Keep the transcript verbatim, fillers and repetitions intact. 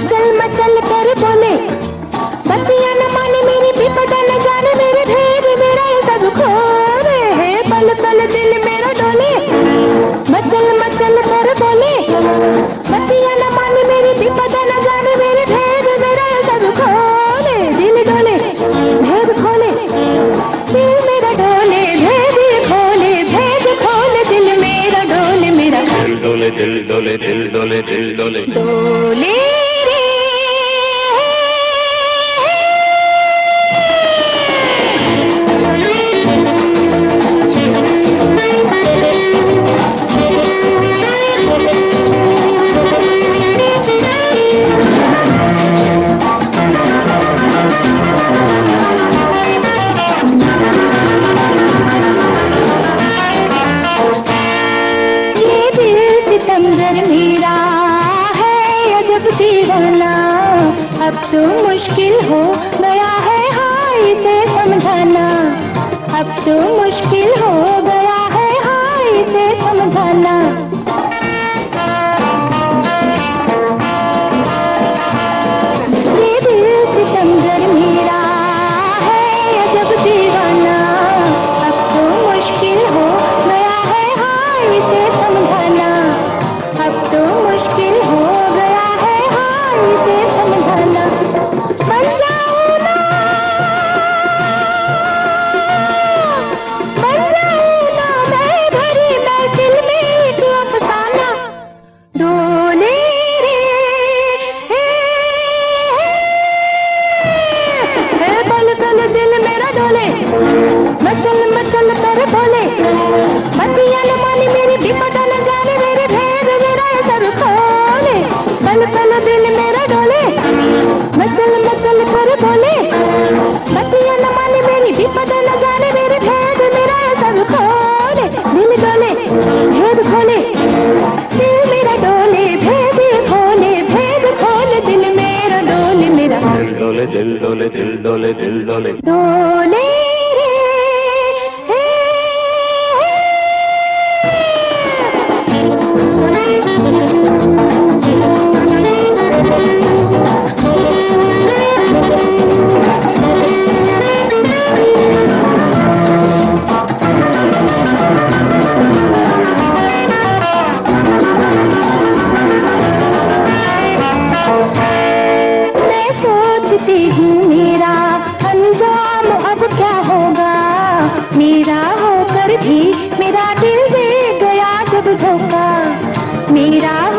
मचल मचल कर बोले, बत्तियां न माने मेरी विपदा न जाने मेरे भेद मेरा ये सब खोले है, पल पल दिल मेरा डोले। मचल मचल कर बोले, बत्तियां न माने मेरी विपदा न जाने मेरे भेद मेरा ये सब खोले, दिल डोले भेद खोले, दिल मेरा डोले भेद खोले, भेद खोले दिल मेरा डोले, मेरा दिल डोले दिल डोले दिल डोले दिल डोले डोले रे। सितमगर मेरा है अजब दीवाना, अब तो मुश्किल हो गया है हाय इसे समझाना, अब तो मुश्किल हो गया है हाय इसे समझाना। ये दिल सितमगर मेरा है अजब दीवाना, अब तो मुश्किल हो गया है हाय इसे समझाना, अब तो मुश्किल हो गया है हाय इसे समझाना। बन जाऊं ना, बन जाऊं ना मैं भरी महफिल में एक अफसाना, डोले रे हे, हे पल पल दिल मेरा डोले, मचल मचल कर बोले, बत्तियां न माने मेरी विपदा न जाने मेरे भेद मेरा ये सब खोले, पल पल दिल मेरा डोले, मचल मचल कर बोले, बत्तियां न माने मेरी विपदा न जाने मेरे भेद मेरा ये सब खोले, दिल डोले भेद खोले, दिल मेरा डोले भेद खोले, भेद खोले दिल मेरा डोले, मेरा दिल डोले दिल डोले दिल डोले दिल डोले डोले। सोचती हूँ मेरा अंजाम अब क्या होगा, मेरा होकर भी मेरा दिल दे गया जब धोखा, मेरा